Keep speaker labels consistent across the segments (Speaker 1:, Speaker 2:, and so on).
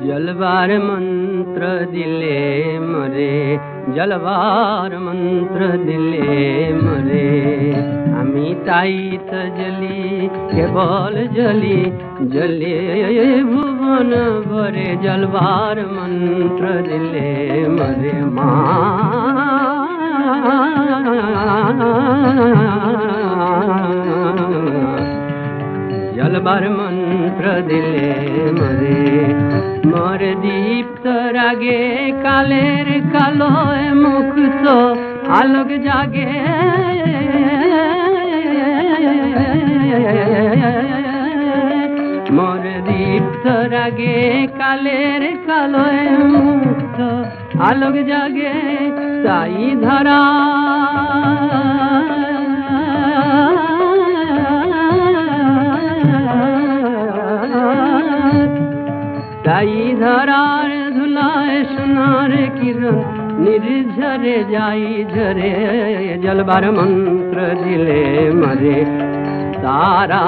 Speaker 1: जलवार मंत्र दिले मरे जलवार मंत्र दिले मरे आमी ताई तो जली केवल जली जले भुवन भरे जलवार मंत्र दिले मरे जलवार मंत्र दिले मरे मोर दीप्त रागे कालेर कालो मुख तो आलोक जागे मोर दीप्त रागे कालेर कालो मुख तो आलोक जागे ताई धरा ताई धरार धुलाए सुनार किरण निर्झरे जाई झरे जलवार मंत्र दिले मरे तारा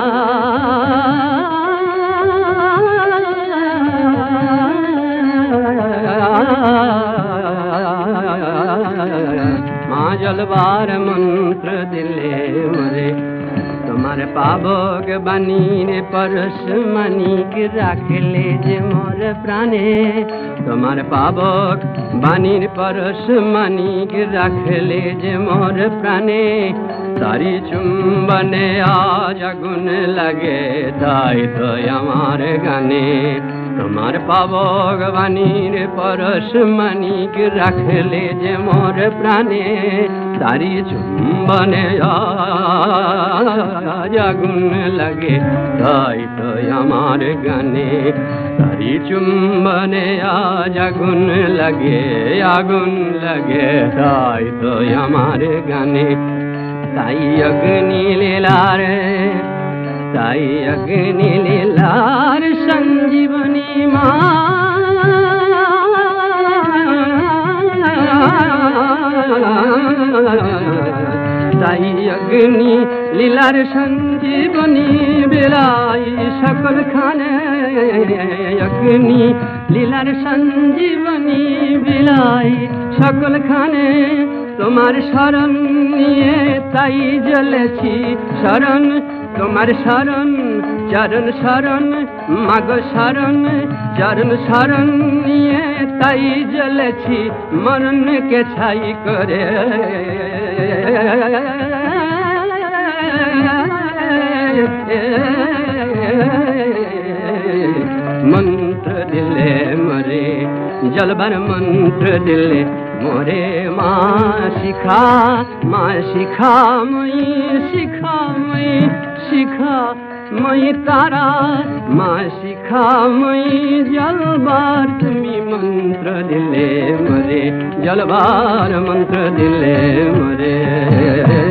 Speaker 1: माँ जलवार मंत्र दिले मरे तुम्हारे पाबक बानीर परस मानिक राखले जे मोर प्राणे तुम्हारे पाबक बानीर परस मानिक राखले जे मोर प्राणे तारी चुम्बने आज आগুন লাগে তাই তো আমার গানে তোমার পাবক বাণীর পরশ মানিক রাখলে যে মোর প্রাণে তারি চুম্বনে আজ আগুন লাগে তাই তো আমার গানে তারি চুম্বনে আজ আগুন লাগে তাই তো আমার গানে ताई अग्नि लीलार संजीवनी माँ ताई अग्नि लीलार संजीवनी बिलाई सकल खाने अग्नि लीलार संजीवनी बिलाई सकल खाने তোমার শরণ নিয়ে তাই জ্বলেছি শরণ তোমার শরণ চরণ শরণ মাগ শরণ চরণ শরণ নিয়ে তাই জ্বলেছি মরণকে ছাই করে मंत्र दिले मरे जलवार मंत्र दिले मोरे माँ शिखा मई तारा माँ शिखा मई जलवार तुमी मंत्र दिले मरे जलवार मंत्र दिले मरे